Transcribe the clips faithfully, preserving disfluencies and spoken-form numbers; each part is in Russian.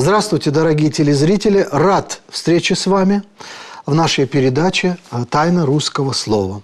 Здравствуйте, дорогие телезрители! Рад встрече с вами в нашей передаче «Тайна русского слова».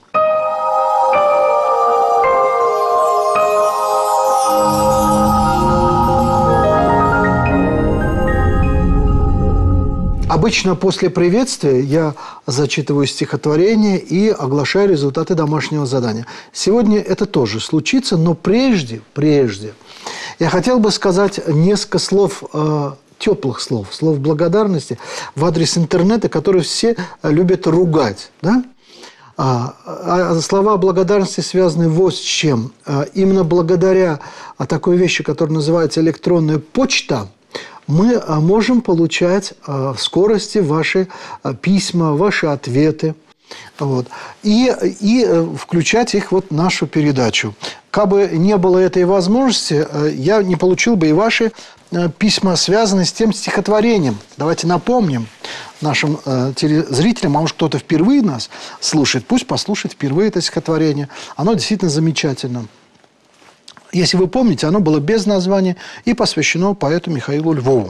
Обычно после приветствия я зачитываю стихотворение и оглашаю результаты домашнего задания. Сегодня это тоже случится, но прежде, прежде я хотел бы сказать несколько слов, э, теплых слов, слов благодарности в адрес интернета, которые все любят ругать. Да? А, а слова благодарности связаны вот с чем. А, именно благодаря такой вещи, которая называется электронная почта, мы можем получать в скорости ваши письма, ваши ответы. Вот. И, и включать их вот в нашу передачу. Как бы не было этой возможности, я не получил бы и ваши письма, связанные с тем стихотворением. Давайте напомним нашим телезрителям, а может кто-то впервые нас слушает, пусть послушает впервые это стихотворение. Оно действительно замечательно. Если вы помните, оно было без названия и посвящено поэту Михаилу Львову.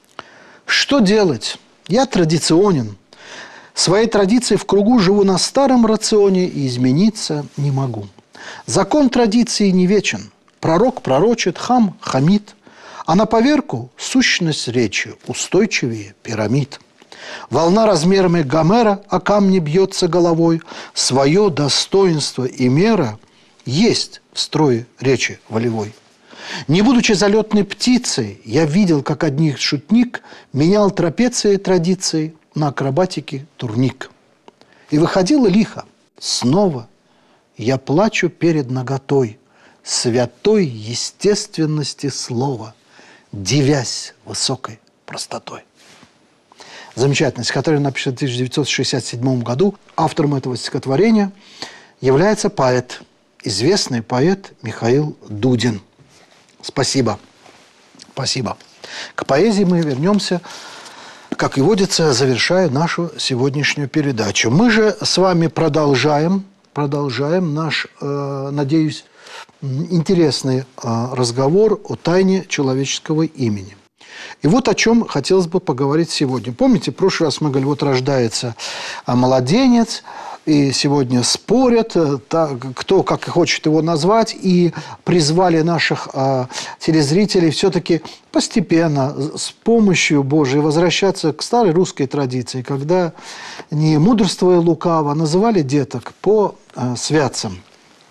Что делать? Я традиционен. Своей традиции в кругу живу на старом рационе и измениться не могу. Закон традиции не вечен. Пророк пророчит, хам хамит. А на поверку сущность речи устойчивее пирамид. Волна размерами Гомера о камне бьется головой. Свое достоинство и мера есть в строе речи волевой. Не будучи залетной птицей, я видел, как одних шутник менял трапеции традиции на акробатике турник. И выходило лихо. Снова я плачу перед наготой святой естественности слова, дивясь высокой простотой. Замечательное стихотворение, написано в тысяча девятьсот шестьдесят седьмом году. Автором этого стихотворения является поэт, известный поэт Михаил Дудин. Спасибо. Спасибо. К поэзии мы вернемся, как и водится, завершая нашу сегодняшнюю передачу. Мы же с вами продолжаем, продолжаем наш, э, надеюсь, интересный э, разговор о тайне человеческого имени. И вот о чем хотелось бы поговорить сегодня. Помните, в прошлый раз мы говорили, вот рождается младенец, и сегодня спорят, кто как хочет его назвать, и призвали наших а, телезрителей все-таки постепенно, с помощью Божией, возвращаться к старой русской традиции, когда, не мудрствуя лукаво, называли деток по а, святцам.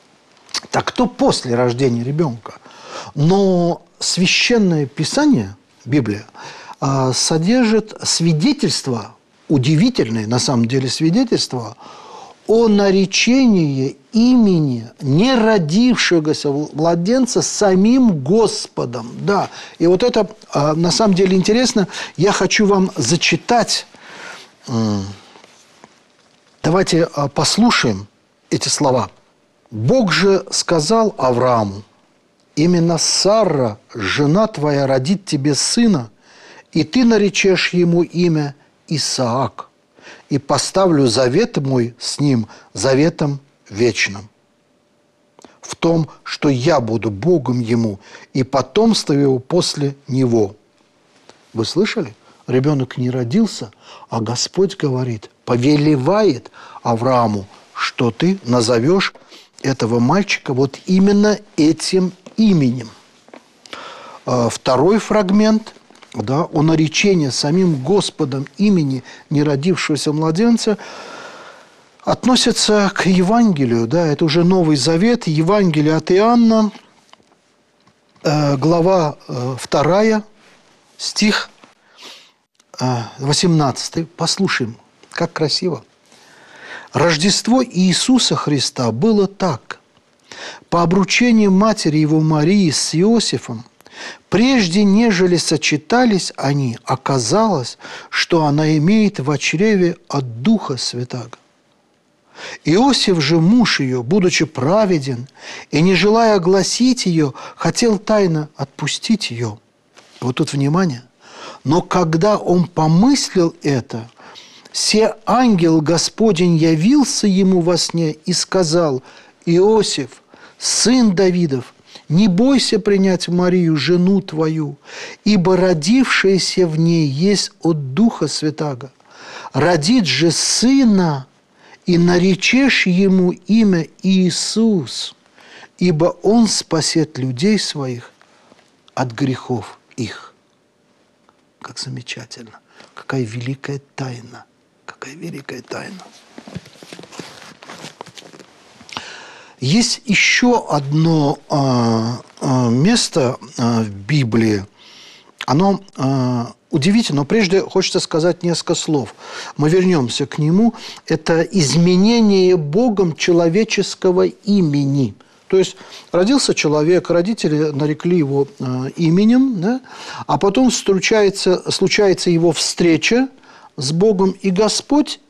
Так кто после рождения ребенка? Но Священное Писание, Библия, а, содержит свидетельства, удивительные на самом деле свидетельства, о наречении имени неродившегося младенца самим Господом. Да, и вот это на самом деле интересно. Я хочу вам зачитать. Давайте послушаем эти слова. «Бог же сказал Аврааму: именно Сара, жена твоя, родит тебе сына, и ты наречешь ему имя Исаак. И поставлю завет мой с ним заветом вечным. В том, что я буду Богом ему, и потомство его после него». Вы слышали? Ребенок не родился, а Господь говорит, повелевает Аврааму, что ты назовешь этого мальчика вот именно этим именем. Второй фрагмент. Да, о наречении самим Господом имени неродившегося младенца относится к Евангелию. Да, это уже Новый Завет, Евангелие от Иоанна, э, глава э, вторая, стих э, восемнадцатый. Послушаем, как красиво. «Рождество Иисуса Христа было так. По обручению матери его Марии с Иосифом, прежде нежели сочетались они, оказалось, что она имеет в чреве от Духа Святаго. Иосиф же, муж ее, будучи праведен и не желая огласить ее, хотел тайно отпустить ее». Вот тут внимание. «Но когда он помыслил это, се ангел Господень явился ему во сне и сказал: Иосиф, сын Давидов, Не бойся принять Марию, жену твою, ибо родившееся в ней есть от Духа Святаго. Родит же сына, и наречешь ему имя Иисус, ибо он спасет людей своих от грехов их». Как замечательно! Какая великая тайна! Какая великая тайна! Есть еще одно а, а, место а, в Библии. Оно а, удивительно, но прежде хочется сказать несколько слов. Мы вернемся к нему. Это изменение Богом человеческого имени. То есть родился человек, родители нарекли его э, именем, да? А потом случается, случается его встреча с Богом, и Господь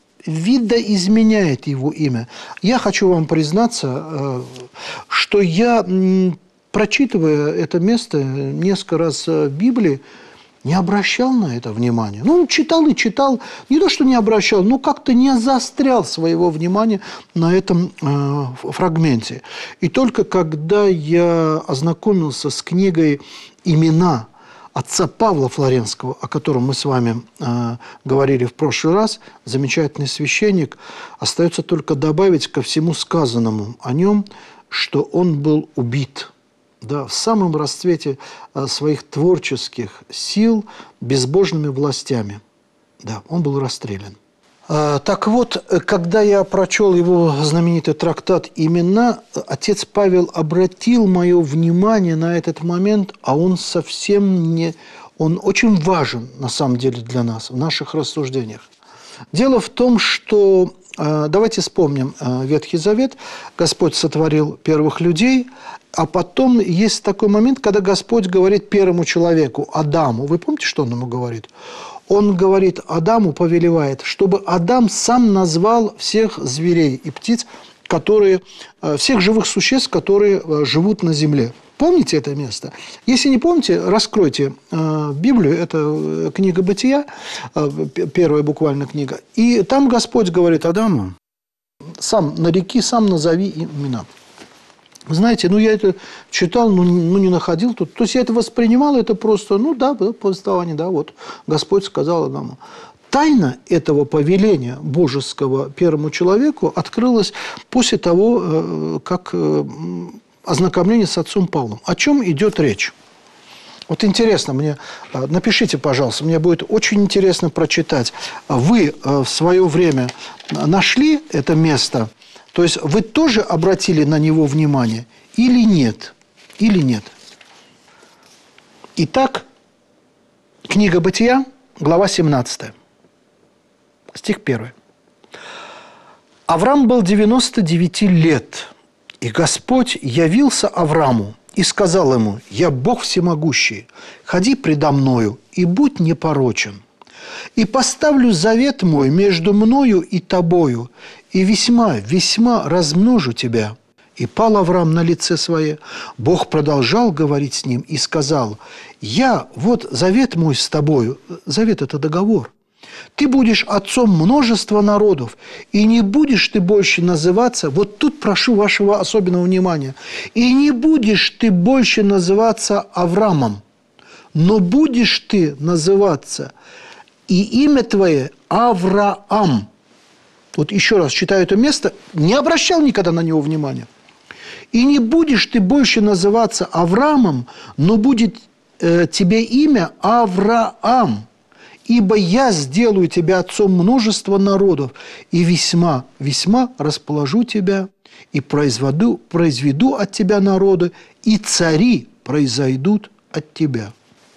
видоизменяет его имя. Я хочу вам признаться, э, что я, м, прочитывая это место несколько раз в Библии, не обращал на это внимания. Ну, читал и читал. Не то, что не обращал, но как-то не заострял своего внимания на этом э, фрагменте. И только когда я ознакомился с книгой «Имена» отца Павла Флоренского, о котором мы с вами э, говорили в прошлый раз, замечательный священник, остается только добавить ко всему сказанному о нем, что он был убит. Да, в самом расцвете своих творческих сил безбожными властями. Да, он был расстрелян. Так вот, когда я прочел его знаменитый трактат «Имена», отец Павел обратил мое внимание на этот момент, а он совсем не... Он очень важен, на самом деле, для нас, в наших рассуждениях. Дело в том, что... Давайте вспомним Ветхий Завет. Господь сотворил первых людей, а потом есть такой момент, когда Господь говорит первому человеку, Адаму. Вы помните, что он ему говорит? Он говорит Адаму, повелевает, чтобы Адам сам назвал всех зверей и птиц, которые, всех живых существ, которые живут на земле. Помните это место? Если не помните, раскройте э, Библию, это книга Бытия, э, первая буквально книга, и там Господь говорит Адаму, сам нареки, сам назови имена. Вы знаете, ну я это читал, ну, ну не находил тут, то есть я это воспринимал, это просто, ну да, повествование, да, вот Господь сказал Адаму. Тайна этого повеления божеского первому человеку открылась после того, э, как... Э, ознакомление с отцом Павлом. О чем идет речь? Вот интересно мне, напишите, пожалуйста, мне будет очень интересно прочитать. Вы в свое время нашли это место? То есть вы тоже обратили на него внимание? Или нет? Или нет? Итак, книга Бытия, глава семнадцатая, стих первый. Авраам был девяносто девять лет. И Господь явился Аврааму и сказал ему: «Я Бог всемогущий, ходи предо мною и будь непорочен. И поставлю завет мой между мною и тобою, и весьма, весьма размножу тебя». И пал Авраам на лице свое. Бог продолжал говорить с ним и сказал: «Я, вот завет мой с тобою». Завет – это договор. «Ты будешь отцом множества народов, и не будешь ты больше называться...» Вот тут прошу вашего особенного внимания. «И не будешь ты больше называться Авраамом, но будешь ты называться, и имя твое Авраам». Вот еще раз читаю это место, не обращал никогда на него внимания. «И не будешь ты больше называться Авраамом, но будет э, тебе имя Авраам. Ибо я сделаю тебя отцом множества народов, и весьма, весьма расположу тебя, и произведу, произведу от тебя народы, и цари произойдут от тебя».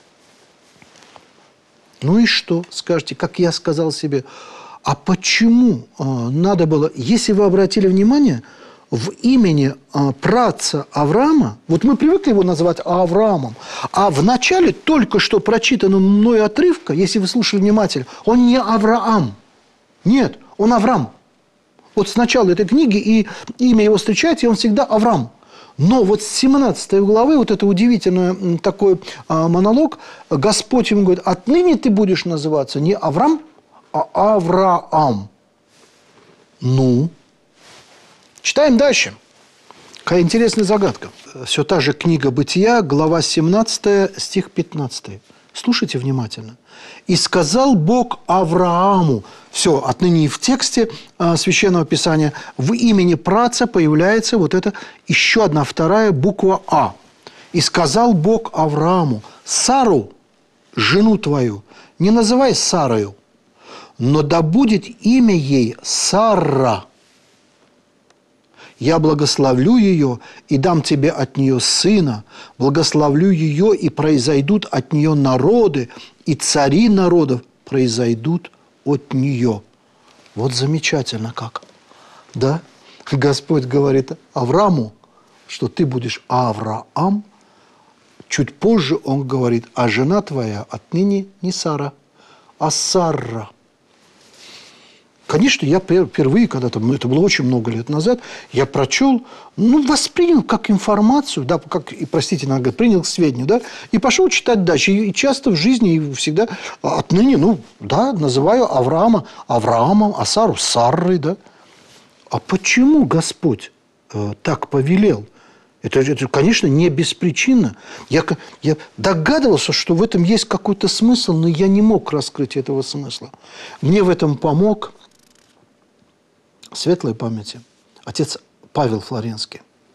Ну и что? Скажете, как я сказал себе, а почему надо было, если вы обратили внимание, в имени праотца Авраама, вот мы привыкли его называть Авраамом, а в начале только что прочитанного мной отрывка, если вы слушали внимательно, он не Авраам. Нет, он Авраам. Вот с начала этой книги и имя его встречается, и он всегда Авраам. Но вот с семнадцатой главы, вот это удивительный такой монолог, Господь ему говорит: отныне ты будешь называться не Авраам, а Авраам. Ну... Читаем дальше. Какая интересная загадка. Все та же книга «Бытия», глава семнадцатая, стих пятнадцатый. Слушайте внимательно. «И сказал Бог Аврааму». Все, отныне и в тексте а, Священного Писания в имени праотца появляется вот эта еще одна вторая буква «А». «И сказал Бог Аврааму, Сару, жену твою, не называй Сарою, но да будет имя ей Сара. Я благословлю ее и дам тебе от нее сына, благословлю ее, и произойдут от нее народы, и цари народов произойдут от нее». Вот замечательно как. Да? Господь говорит Аврааму, что ты будешь Авраам. Чуть позже он говорит, а жена твоя отныне не Сара, а Сара. Конечно, я впервые, когда-то, это было очень много лет назад, я прочел, ну, воспринял как информацию, да, как, и, простите, иногда принял к сведению, да, и пошел читать дальше. И часто в жизни, и всегда отныне, ну, да, называю Авраама Авраамом, а Сару Саррой, да. А почему Господь э, так повелел? Это, это, конечно, не беспричинно. Я, я догадывался, что в этом есть какой-то смысл, но я не мог раскрыть этого смысла. Мне в этом помог светлой памяти отец Павел Флоренский.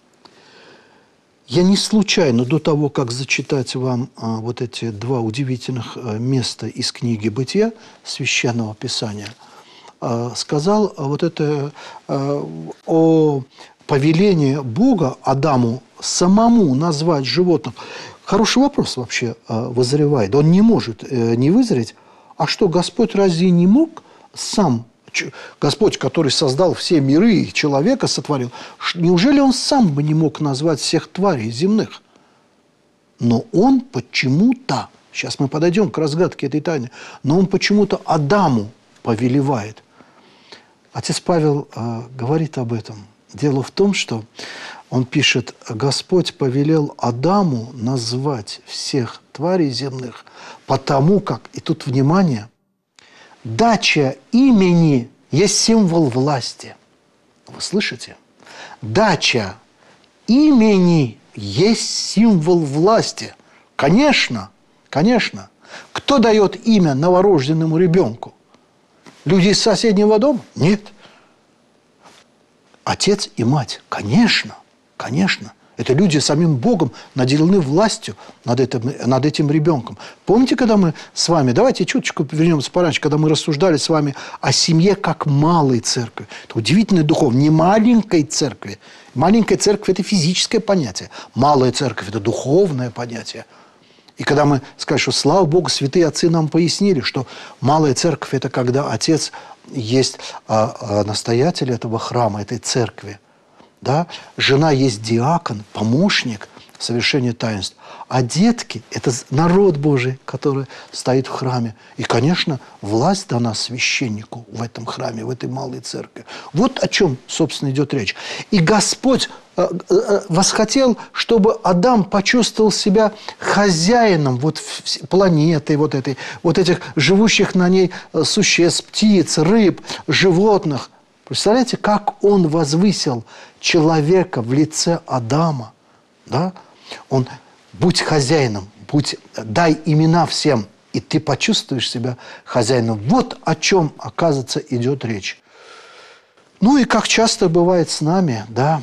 Я не случайно до того, как зачитать вам а, вот эти два удивительных а, места из книги «Бытия», Священного Писания, а, сказал а, вот это а, о повелении Бога Адаму самому назвать животных. Хороший вопрос вообще а, вызревает. Он не может э, не вызреть. А что, Господь разве не мог сам, Господь, который создал все миры и человека сотворил, неужели Он сам бы не мог назвать всех тварей земных? Но Он почему-то, сейчас мы подойдем к разгадке этой тайны, но Он почему-то Адаму повелевает. Отец Павел э, говорит об этом. Дело в том, что он пишет, Господь повелел Адаму назвать всех тварей земных, потому как, и тут внимание, дача имени есть символ власти. Вы слышите? Дача имени есть символ власти. Конечно, конечно. Кто дает имя новорожденному ребенку? Люди из соседнего дома? Нет. Отец и мать. Конечно, конечно. Это люди самим Богом наделены властью над этим, над этим ребенком. Помните, когда мы с вами, давайте чуточку вернемся пораньше, когда мы рассуждали с вами о семье как малой церкви. Это удивительный духов, не маленькой церкви. Маленькая церковь – это физическое понятие. Малая церковь – это духовное понятие. И когда мы скажем, что, слава Богу, святые отцы нам пояснили, что малая церковь – это когда отец есть а, а, настоятель этого храма, этой церкви. Да? Жена есть диакон, помощник в совершении таинств. А детки – это народ Божий, который стоит в храме. И, конечно, власть дана священнику в этом храме, в этой малой церкви. Вот о чем, собственно, идет речь. И Господь восхотел, чтобы Адам почувствовал себя хозяином вот планеты, вот, этой, вот этих живущих на ней существ, птиц, рыб, животных. Представляете, как он возвысил человека в лице Адама? Да? Он, будь хозяином, будь, дай имена всем, и ты почувствуешь себя хозяином. Вот о чем, оказывается, идет речь. Ну и как часто бывает с нами, да,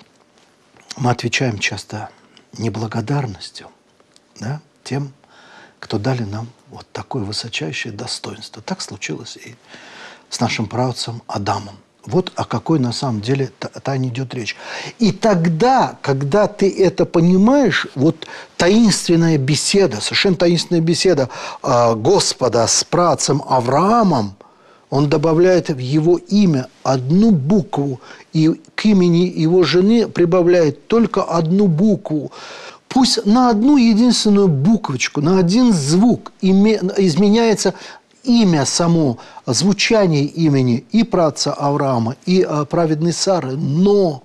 мы отвечаем часто неблагодарностью, да, тем, кто дали нам вот такое высочайшее достоинство. Так случилось и с нашим праотцем Адамом. Вот о какой на самом деле тайне идет речь. И тогда, когда ты это понимаешь, вот таинственная беседа, совершенно таинственная беседа э, Господа с праотцем Авраамом, он добавляет в его имя одну букву, и к имени его жены прибавляет только одну букву. Пусть на одну единственную буквочку, на один звук изменяется имя само, звучание имени и праотца Авраама, и праведной Сары. Но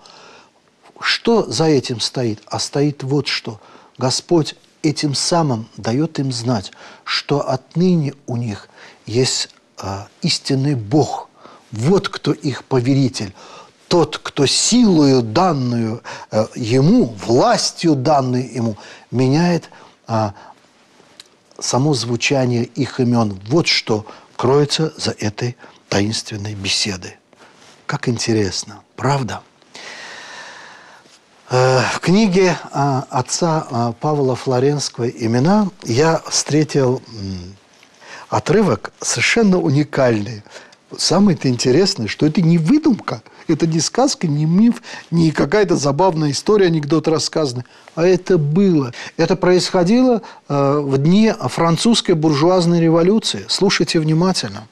что за этим стоит? А стоит вот что. Господь этим самым дает им знать, что отныне у них есть истинный Бог. Вот кто их повелитель. тот, кто силою данную э, ему, властью данную ему, меняет э, само звучание их имен. Вот что кроется за этой таинственной беседой. Как интересно, правда? В книге отца Павла Флоренского «Имена» я встретил отрывок совершенно уникальный. Самое-то интересное, что это не выдумка, это не сказка, не миф, не какая-то забавная история, анекдот рассказанный, а это было. Это происходило в дни французской буржуазной революции. Слушайте внимательно.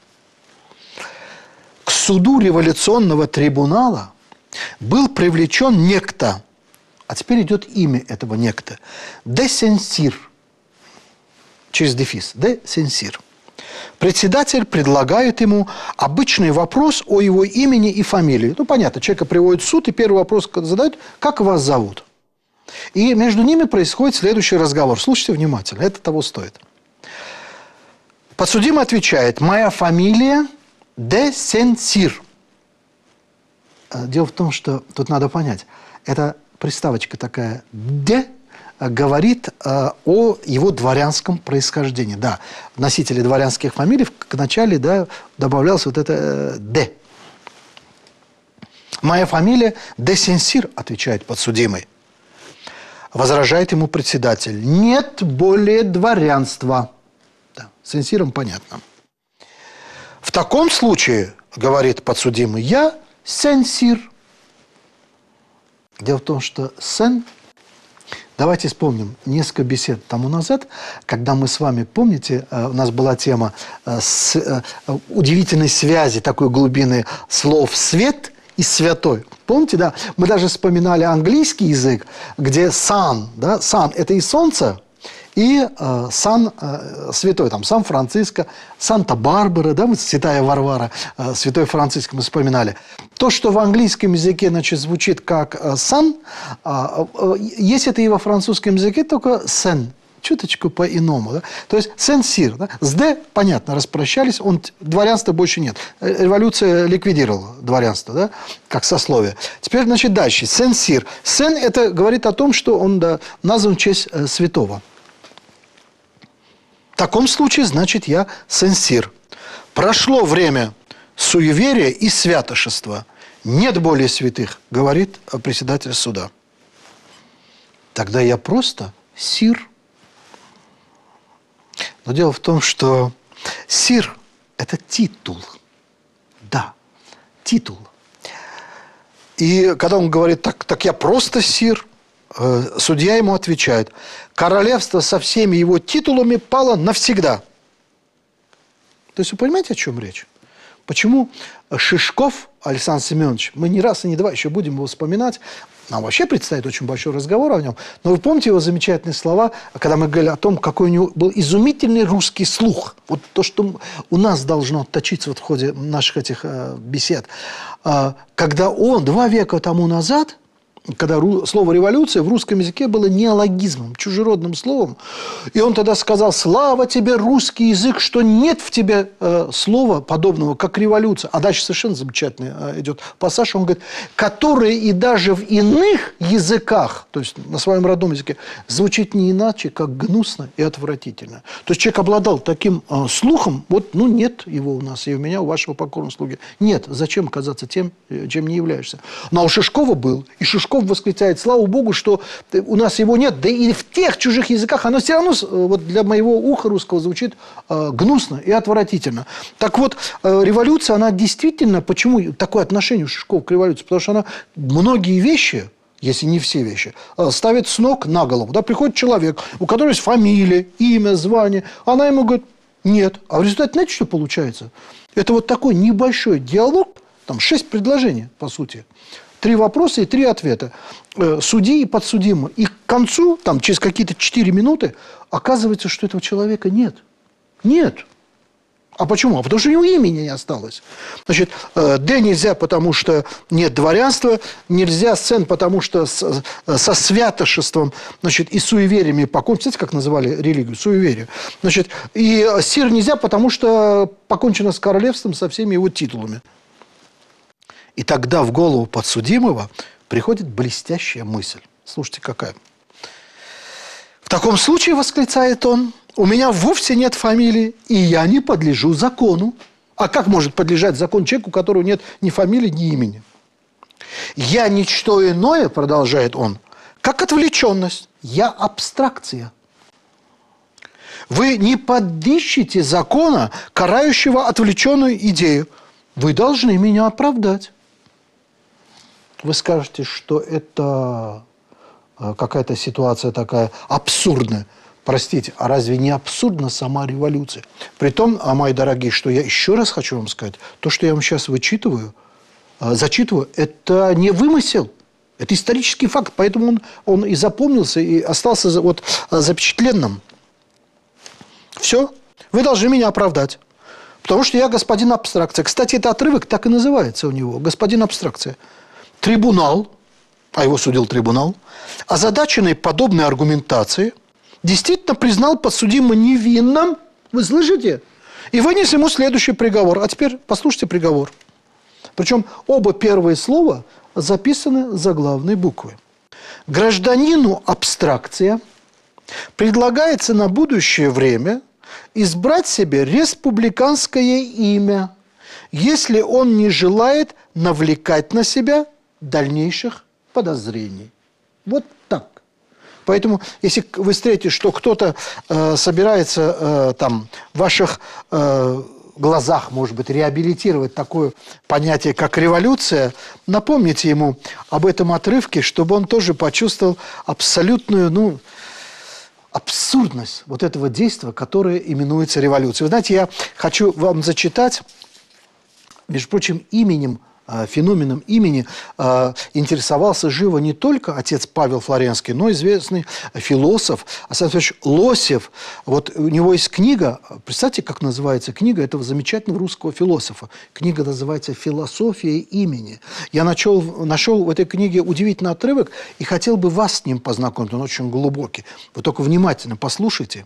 К суду революционного трибунала был привлечен некто, а теперь идет имя этого некто, де Сен-Сир, через дефис, де Сен-Сир. Председатель предлагает ему обычный вопрос о его имени и фамилии. Ну, понятно, человека приводят в суд, и первый вопрос задают, как вас зовут? И между ними происходит следующий разговор. Слушайте внимательно, это того стоит. Подсудимый отвечает, моя фамилия де Сен-Сир. Дело в том, что тут надо понять, это приставочка такая «де» говорит э, о его дворянском происхождении. Да, носители дворянских фамилий в начале, да, добавлялось вот это э, «де». «Моя фамилия де Сен-Сир», отвечает подсудимый. Возражает ему председатель. «Нет более дворянства». Да, с Сен-Сиром понятно. «В таком случае, — говорит подсудимый, — я Сен-Сир». Дело в том, что Сен... Давайте вспомним несколько бесед тому назад, когда мы с вами, помните, у нас была тема с удивительной связи такой глубины слов «свет» и «святой». Помните, да? Мы даже вспоминали английский язык, где «sun», да? «sun» – это и солнце, и э, Сан э, Святой, там, Сан-Франциско, Санта-Барбара, да, Святая Варвара, э, Святой Франциск мы вспоминали. То, что в английском языке, значит, звучит как э, «сан», э, э, есть это и во французском языке, только «сен», чуточку по-иному. Да? То есть «Сен-Сир». Да? С «д» понятно, распрощались, он, дворянства больше нет. Революция ликвидировала дворянство, да? Как сословие. Теперь, значит, дальше. «Сен-Сир». «Сен» – это говорит о том, что он, да, назван в честь э, святого. В таком случае, значит, я Сен-Сир. Прошло время суеверия и святошества. Нет более святых, говорит председатель суда. Тогда я просто Сир. Но дело в том, что Сир – это титул. Да, титул. И когда он говорит, так, так я просто Сир, судья ему отвечает, королевство со всеми его титулами пало навсегда. То есть вы понимаете, о чем речь? Почему Шишков Александр Семенович, мы не раз и не два еще будем его вспоминать, нам вообще предстоит очень большой разговор о нем, но вы помните его замечательные слова, когда мы говорили о том, какой у него был изумительный русский слух. Вот то, что у нас должно отточиться вот в ходе наших этих э, бесед. Э, когда он два века тому назад, когда слово «революция» в русском языке было неологизмом, чужеродным словом. И он тогда сказал: «Слава тебе, русский язык, что нет в тебе э, слова подобного, как революция». А дальше совершенно замечательный э, идет пассаж. Он говорит, которые и даже в иных языках, то есть на своем родном языке, звучит не иначе, как гнусно и отвратительно. То есть человек обладал таким э, слухом, вот, ну, нет его у нас, и у меня, у вашего покорного слуги. Нет, зачем казаться тем, чем не являешься. Но у Шишкова был, и Шишков восклицает: слава Богу, что у нас его нет, да и в тех чужих языках оно все равно вот для моего уха русского звучит э, гнусно и отвратительно. Так вот, э, революция, она действительно, почему такое отношение у Шишкова к революции? Потому что она многие вещи, если не все вещи, э, ставит с ног на голову. Да, приходит человек, у которого есть фамилия, имя, звание, она ему говорит: нет. А в результате, знаете, что получается? Это вот такой небольшой диалог, там шесть предложений, по сути. Три вопроса и три ответа. Судьи и подсудимые. И к концу, там, через какие-то четыре минуты, оказывается, что этого человека нет. Нет. А почему? А потому что у него имени не осталось. Значит, Д нельзя, потому что нет дворянства, нельзя Сен, потому что с, со святошеством, значит, и суевериями покончено. Знаете, как называли религию? Суеверие. Значит, и Сир нельзя, потому что покончено с королевством, со всеми его титулами. И тогда в голову подсудимого приходит блестящая мысль. Слушайте, какая. В таком случае, восклицает он, у меня вовсе нет фамилии, и я не подлежу закону. А как может подлежать закон человеку, у которого нет ни фамилии, ни имени? Я ничто иное, продолжает он, как отвлеченность. Я абстракция. Вы не подыщете закона, карающего отвлеченную идею. Вы должны меня оправдать. Вы скажете, что это какая-то ситуация такая абсурдная. Простите, а разве не абсурдна сама революция? Притом, а мои дорогие, что я еще раз хочу вам сказать, то, что я вам сейчас вычитываю, зачитываю, это не вымысел, это исторический факт, поэтому он, он и запомнился, и остался вот запечатленным. Все, вы должны меня оправдать, потому что я господин абстракция. Кстати, этот отрывок так и называется у него, господин абстракция. Трибунал, а его судил трибунал, озадаченный подобной аргументацией, действительно признал подсудимого невинным, вы слышите, и вынес ему следующий приговор. А теперь послушайте приговор. Причем оба первые слова записаны заглавной буквой. Гражданину абстракция предлагается на будущее время избрать себе республиканское имя, если он не желает навлекать на себя дальнейших подозрений. Вот так. Поэтому, если вы встретите, что кто-то э, собирается э, там, в ваших э, глазах, может быть, реабилитировать такое понятие, как революция, напомните ему об этом отрывке, чтобы он тоже почувствовал абсолютную, ну, абсурдность вот этого действия, которое именуется революцией. Вы знаете, я хочу вам зачитать, между прочим, именем, феноменом имени интересовался живо не только отец Павел Флоренский, но и известный философ Александр Федорович Лосев. Вот у него есть книга, представьте, как называется книга этого замечательного русского философа. Книга называется «Философия имени». Я нашел, нашел в этой книге удивительный отрывок и хотел бы вас с ним познакомить, он очень глубокий. Вы только внимательно послушайте.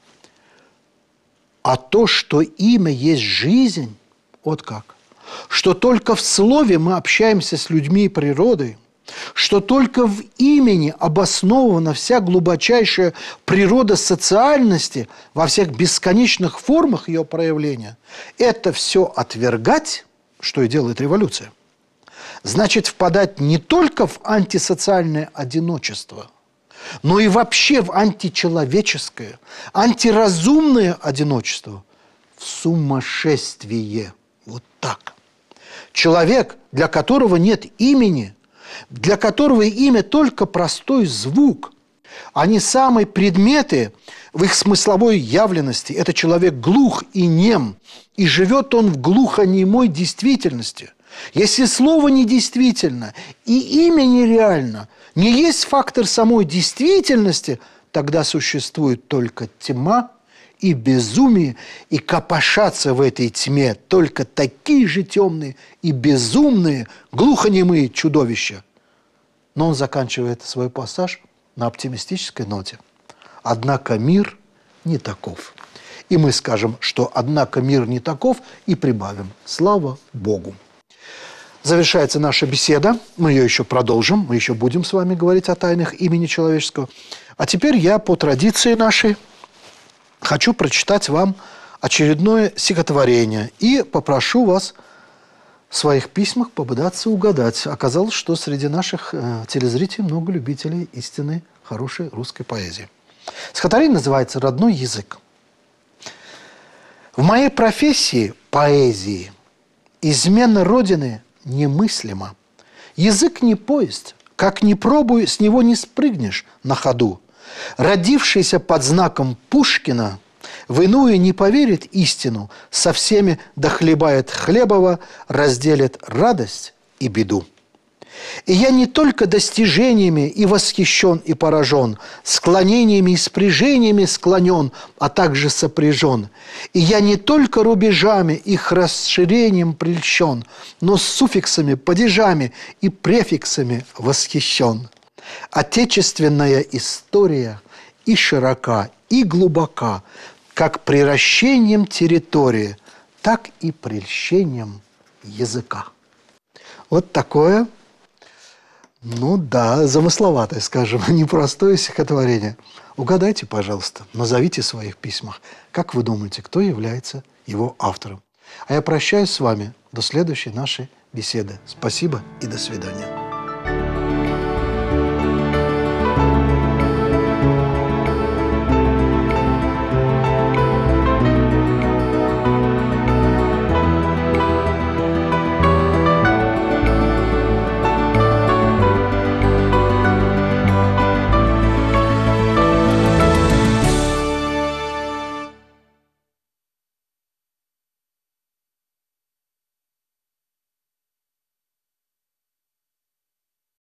А то, что имя есть жизнь, вот как. Что только в слове мы общаемся с людьми и природой, что только в имени обоснована вся глубочайшая природа социальности во всех бесконечных формах ее проявления, это все отвергать, что и делает революция, значит впадать не только в антисоциальное одиночество, но и вообще в античеловеческое, антиразумное одиночество, в сумасшествие. Вот так. Человек, для которого нет имени, для которого имя только простой звук, они самые предметы в их смысловой явленности. Это человек глух и нем, и живет он в глухонемой действительности. Если слово недействительно и имя нереально, не есть фактор самой действительности, тогда существует только тьма и безумие, и копошатся в этой тьме только такие же темные и безумные, глухонемые чудовища. Но он заканчивает свой пассаж на оптимистической ноте. Однако мир не таков. И мы скажем, что однако мир не таков, и прибавим. Слава Богу. Завершается наша беседа. Мы ее еще продолжим. Мы еще будем с вами говорить о тайнах имени человеческого. А теперь я по традиции нашей хочу прочитать вам очередное стихотворение и попрошу вас в своих письмах попытаться угадать. Оказалось, что среди наших э, телезрителей много любителей истинной, хорошей русской поэзии. Стихотворение называется «Родной язык». В моей профессии, поэзии, измена Родины немыслима. Язык не поезд, как ни пробуй, с него не спрыгнешь на ходу. Родившийся под знаком Пушкина, в иную не поверит истину, со всеми дохлебает хлебова, разделит радость и беду. И я не только достижениями и восхищен, и поражен, склонениями и спряжениями склонен, а также сопряжен. И я не только рубежами, их расширением прельщен, но с суффиксами, падежами и префиксами восхищен. Отечественная история и широка, и глубока, как приращением территории, так и прельщением языка. Вот такое, ну да, замысловатое, скажем, непростое стихотворение. Угадайте, пожалуйста, назовите в своих письмах, как вы думаете, кто является его автором. А я прощаюсь с вами до следующей нашей беседы. Спасибо и до свидания.